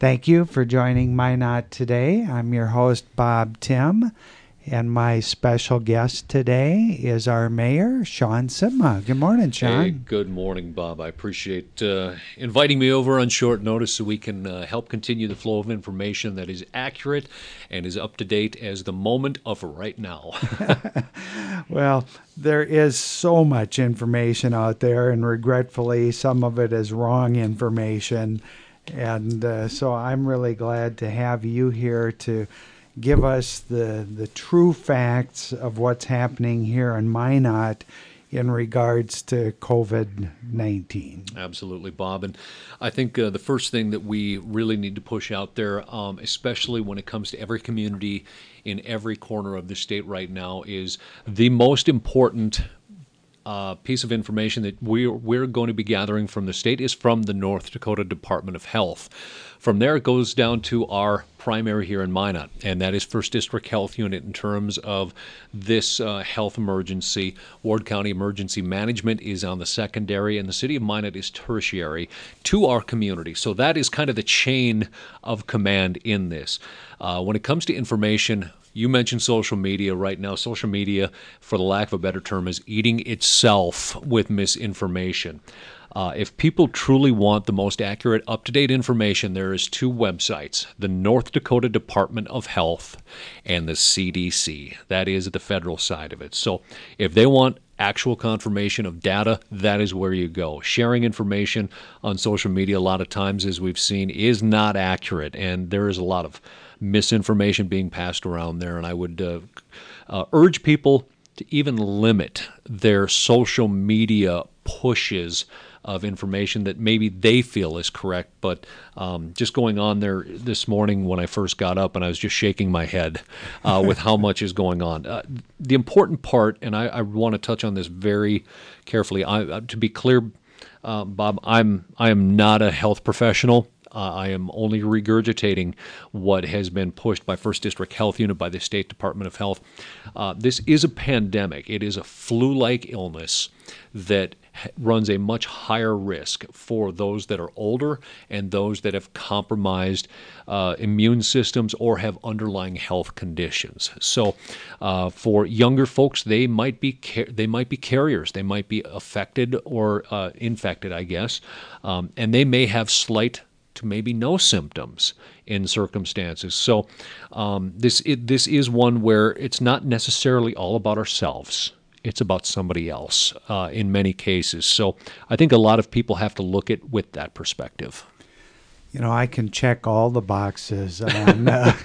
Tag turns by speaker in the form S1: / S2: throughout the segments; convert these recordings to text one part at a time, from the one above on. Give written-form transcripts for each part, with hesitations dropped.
S1: Thank you for joining Minot today. I'm your host, Bob Tim, and my special guest today is our mayor, Sean Sipma. Good morning, Sean.
S2: Hey, good morning, Bob. I appreciate inviting me over on short notice so we can help continue the flow of information that is accurate and is up to date as the moment of right now.
S1: Well, there is so much information out there, and regretfully, some of it is wrong information. And so I'm really glad to have you here to give us the true facts of what's happening here in Minot in regards to COVID-19.
S2: Absolutely, Bob. And I think the first thing that we really need to push out there, especially when it comes to every community in every corner of the state right now, is the most important piece of information that we're going to be gathering from the state is from the North Dakota Department of Health. From there, it goes down to our primary here in Minot, and that is First District Health Unit in terms of this health emergency. Ward County Emergency Management is on the secondary, and the City of Minot is tertiary to our community. So that is kind of the chain of command in this. When it comes to information, you mentioned social media right now. Social media, for the lack of a better term, is eating itself with misinformation. If people truly want the most accurate, up-to-date information, there is two websites, the North Dakota Department of Health and the CDC. That is the federal side of it. So if they want actual confirmation of data, that is where you go. Sharing information on social media a lot of times, as we've seen, is not accurate, and there is a lot of misinformation being passed around there, and I would urge people to even limit their social media pushes of information that maybe they feel is correct. But just going on there this morning when I first got up, and I was just shaking my head with how much is going on. The important part, and I want to touch on this very carefully, to be clear, Bob, I am not a health professional. I am only regurgitating what has been pushed by First District Health Unit, by the State Department of Health. This is a pandemic. It is a flu-like illness that runs a much higher risk for those that are older and those that have compromised immune systems or have underlying health conditions. So, for younger folks, they might be carriers. They might be affected or infected, I guess, and they may have slight to maybe no symptoms in circumstances. So this is one where it's not necessarily all about ourselves. It's about somebody else in many cases. So I think a lot of people have to look at with that perspective.
S1: You know, I can check all the boxes on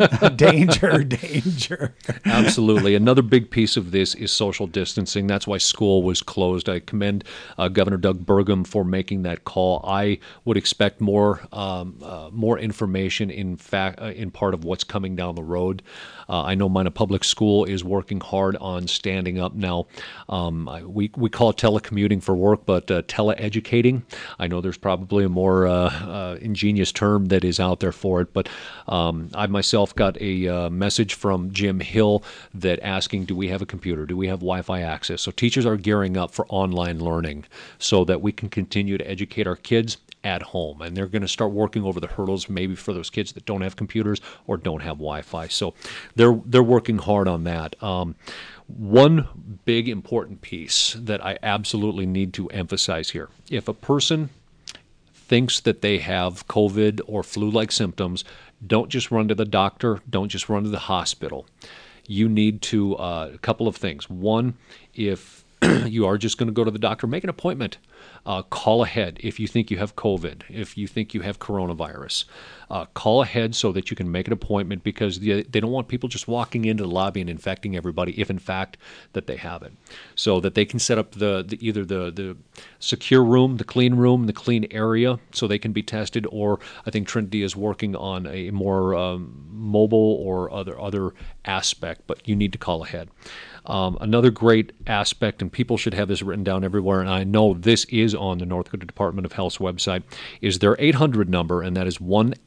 S1: danger.
S2: Absolutely. Another big piece of this is social distancing. That's why school was closed. I commend Governor Doug Burgum for making that call. I would expect more information in part of what's coming down the road. I know Minot Public School is working hard on standing up now. We call it telecommuting for work, but teleeducating. I know there's probably a more ingenious term that is out there for it, but I myself got a message from Jim Hill that asking, do we have a computer? Do we have Wi-Fi access? So teachers are gearing up for online learning so that we can continue to educate our kids at home, and they're going to start working over the hurdles maybe for those kids that don't have computers or don't have Wi-Fi. So they're working hard on that. One big important piece that I absolutely need to emphasize here: if a person thinks that they have COVID or flu-like symptoms, don't just run to the doctor, don't just run to the hospital. You need to, a couple of things. One, if you are just going to go to the doctor, make an appointment. Call ahead if you think you have COVID, if you think you have coronavirus. Call ahead so that you can make an appointment, because they don't want people just walking into the lobby and infecting everybody if in fact that they have it. So that they can set up either the secure room, the clean area so they can be tested, or I think Trinity is working on a more mobile or other aspect, but you need to call ahead. Another great aspect, and people should have this written down everywhere, and I know this is on the North Dakota Department of Health's website, is their 800 number, and that is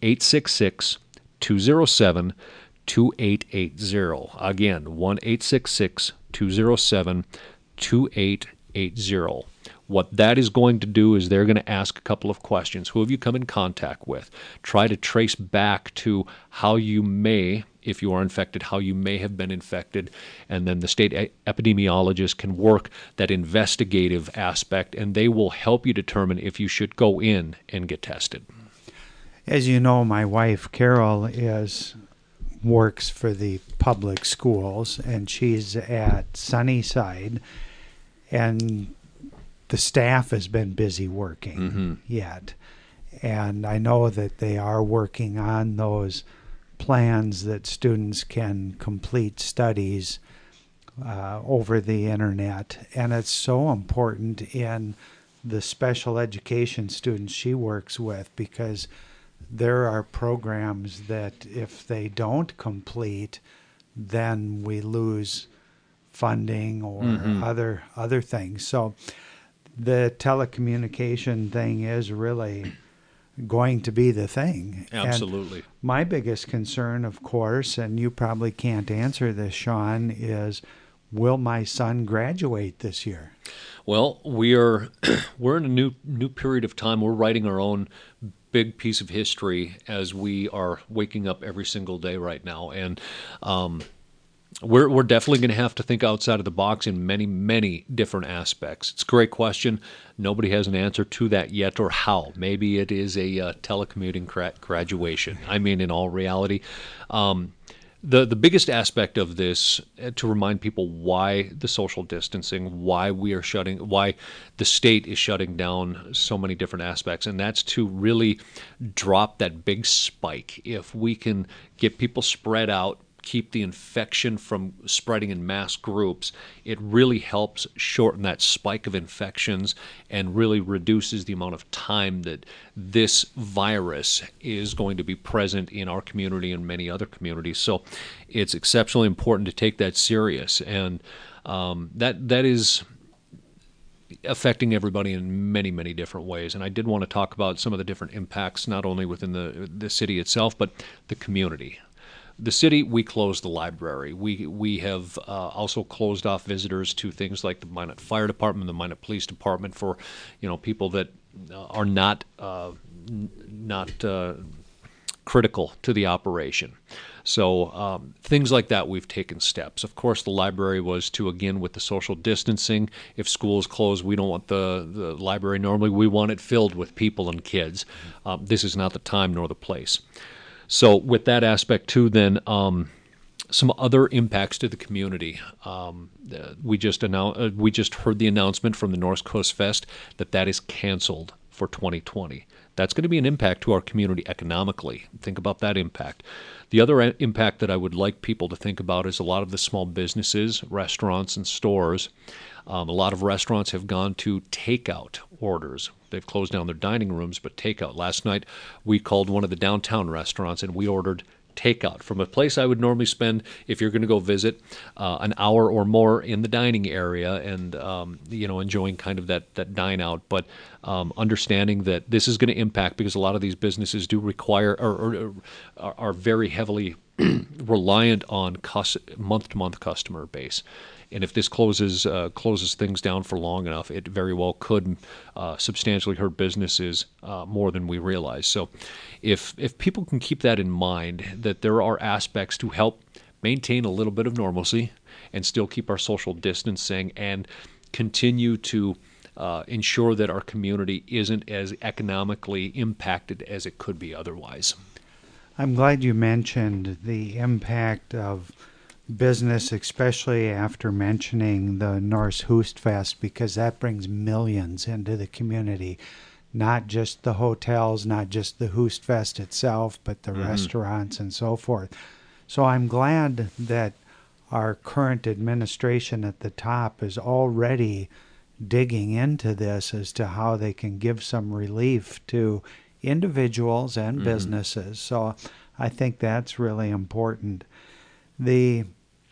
S2: 1-866-207-2880. Again, 1-866-207-2880. What that is going to do is they're going to ask a couple of questions. Who have you come in contact with? Try to trace back to how you may, if you are infected, how you may have been infected. And then the state epidemiologist can work that investigative aspect, and they will help you determine if you should go in and get tested.
S1: As you know, my wife, Carol, works for the public schools, and she's at Sunnyside, and the staff has been busy working yet. And I know that they are working on those plans that students can complete studies over the internet. And it's so important in the special education students she works with, because there are programs that if they don't complete, then we lose funding or other things. So the telecommunication thing is really going to be the thing.
S2: Absolutely.
S1: And my biggest concern, of course, and you probably can't answer this, Sean, is will my son graduate this year?
S2: Well, we're in a new period of time. We're writing our own big piece of history as we are waking up every single day right now, and we're definitely going to have to think outside of the box in many different aspects. It's a great question. Nobody has an answer to that yet, or how. Maybe it is a telecommuting graduation. I mean, in all reality, the biggest aspect of this, to remind people why the social distancing, why the state is shutting down so many different aspects, and that's to really drop that big spike. If we can get people spread out, keep the infection from spreading in mass groups, it really helps shorten that spike of infections and really reduces the amount of time that this virus is going to be present in our community and many other communities. So it's exceptionally important to take that serious, and that is affecting everybody in many different ways. And I did want to talk about some of the different impacts, not only within the city itself, but the community. The city, we closed the library. We have also closed off visitors to things like the Minot Fire Department, the Minot Police Department, for people that are not critical to the operation. So things like that, we've taken steps. Of course, the library was to, again, with the social distancing. If schools close, we don't want the library normally. We want it filled with people and kids. This is not the time nor the place. So with that aspect too, then some other impacts to the community. We just heard the announcement from the North Coast Fest that is canceled for 2020. That's going to be an impact to our community economically. Think about that impact. The other impact that I would like people to think about is a lot of the small businesses, restaurants, and stores. A lot of restaurants have gone to takeout orders. They've closed down their dining rooms, but takeout. Last night, we called one of the downtown restaurants, and we ordered takeout from a place I would normally spend, if you're going to go visit, an hour or more in the dining area and enjoying kind of that dine out. But understanding that this is going to impact, because a lot of these businesses do require or are very heavily reliant on month-to-month customer base. And if this closes things down for long enough, it very well could substantially hurt businesses more than we realize. So if people can keep that in mind, that there are aspects to help maintain a little bit of normalcy and still keep our social distancing and continue to ensure that our community isn't as economically impacted as it could be otherwise.
S1: I'm glad you mentioned the impact of business, especially after mentioning the Norse Hustfest, because that brings millions into the community. Not just the hotels, not just the Hustfest itself, but the restaurants and so forth. So I'm glad that our current administration at the top is already digging into this as to how they can give some relief to individuals and businesses. So I think that's really important. The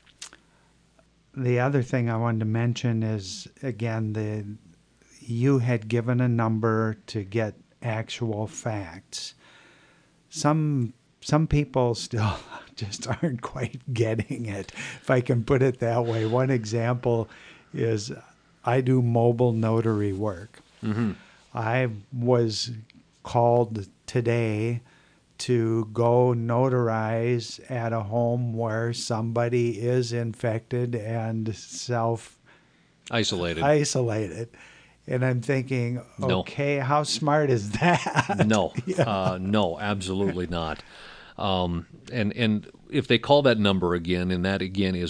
S1: other thing I wanted to mention is, again, you had given a number to get actual facts. Some people still just aren't quite getting it, if I can put it that way. One example is I do mobile notary work. I was called today to go notarize at a home where somebody is infected and
S2: Isolated.
S1: self-isolated. And I'm thinking,
S2: No.
S1: okay, how smart is that?
S2: No, no, absolutely not. And if they call that number again, and that again is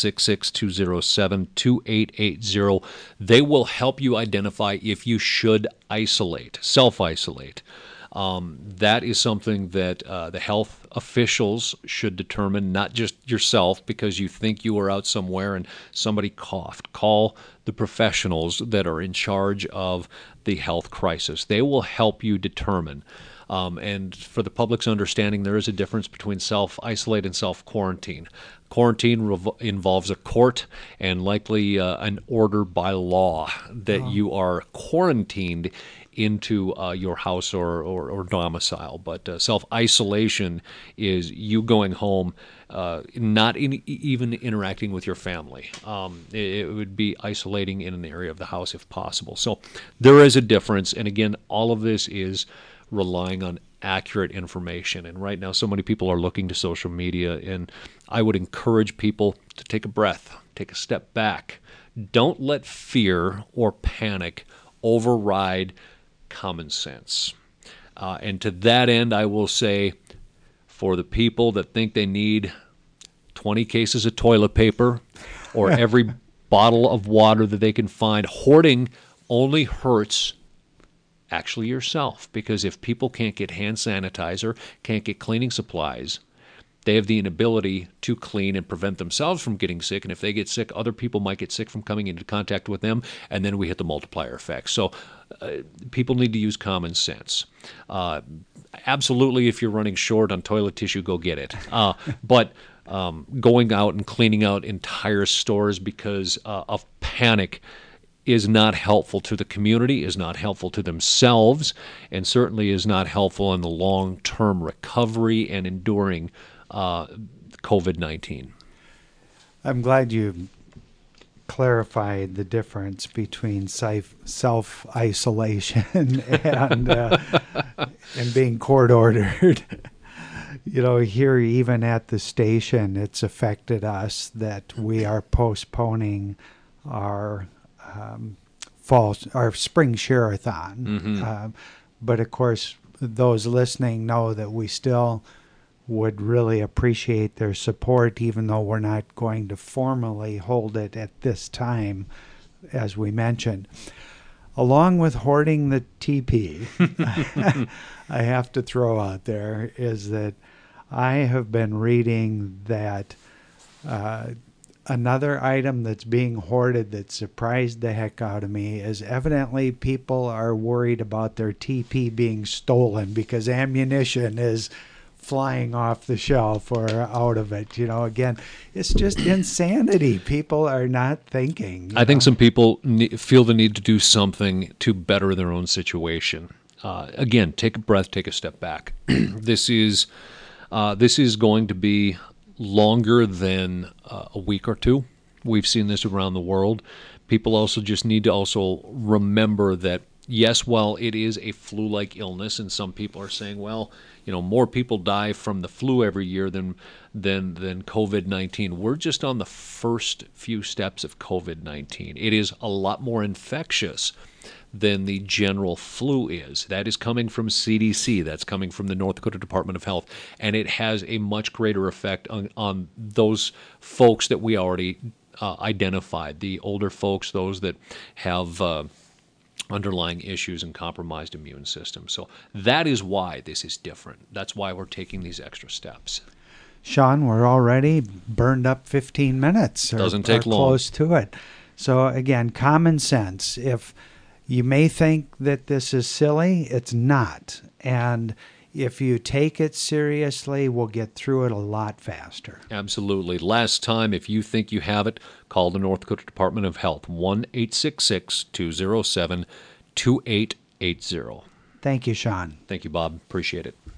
S2: 1-866-207-2880, they will help you identify if you should isolate, self-isolate. That is something that the health officials should determine, not just yourself because you think you were out somewhere and somebody coughed. Call the professionals that are in charge of the health crisis. They will help you determine. And for the public's understanding, there is a difference between self-isolate and self-quarantine. Quarantine involves a court and likely an order by law that you are quarantined into your house or domicile. But self-isolation is you going home, not even interacting with your family. It would be isolating in an area of the house if possible. So there is a difference. And again, all of this is relying on accurate information. And right now, so many people are looking to social media, and I would encourage people to take a breath, take a step back. Don't let fear or panic override common sense. And to that end, I will say, for the people that think they need 20 cases of toilet paper or every bottle of water that they can find, hoarding only hurts actually yourself, because if people can't get hand sanitizer, can't get cleaning supplies, they have the inability to clean and prevent themselves from getting sick. And if they get sick, other people might get sick from coming into contact with them, and then we hit the multiplier effect. So people need to use common sense. Absolutely, if you're running short on toilet tissue, go get it. But going out and cleaning out entire stores because of panic is not helpful to the community, is not helpful to themselves, and certainly is not helpful in the long-term recovery and enduring COVID-19.
S1: I'm glad you clarified the difference between self-isolation and being court-ordered. You know, here even at the station, it's affected us that we are postponing our spring share-a-thon. But of course, those listening know that we still would really appreciate their support, even though we're not going to formally hold it at this time, as we mentioned. Along with hoarding the TP, I have to throw out there is that I have been reading that another item that's being hoarded that surprised the heck out of me is evidently people are worried about their TP being stolen because ammunition is flying off the shelf or out of it. You know, again, it's just insanity. People are not thinking.
S2: I think some people feel the need to do something to better their own situation. Again, take a breath, take a step back. This is going to be longer than a week or two. We've seen this around the world. People also just need to also remember that, yes, while it is a flu-like illness, and some people are saying, well, you know, more people die from the flu every year than COVID-19. We're just on the first few steps of COVID-19. It is a lot more infectious than the general flu is. That is coming from CDC. That's coming from the North Dakota Department of Health. And it has a much greater effect on those folks that we already identified, the older folks, those that have underlying issues and compromised immune system. So that is why this is different. That's why we're taking these extra steps.
S1: Sean, we're already burned up 15 minutes.
S2: Doesn't take long.
S1: Close to it. So again, common sense. If you may think that this is silly, it's not. And if you take it seriously, we'll get through it a lot faster.
S2: Absolutely. Last time, if you think you have it, call the North Dakota Department of Health, 1-866-207-2880.
S1: Thank you, Sean.
S2: Thank you, Bob. Appreciate it.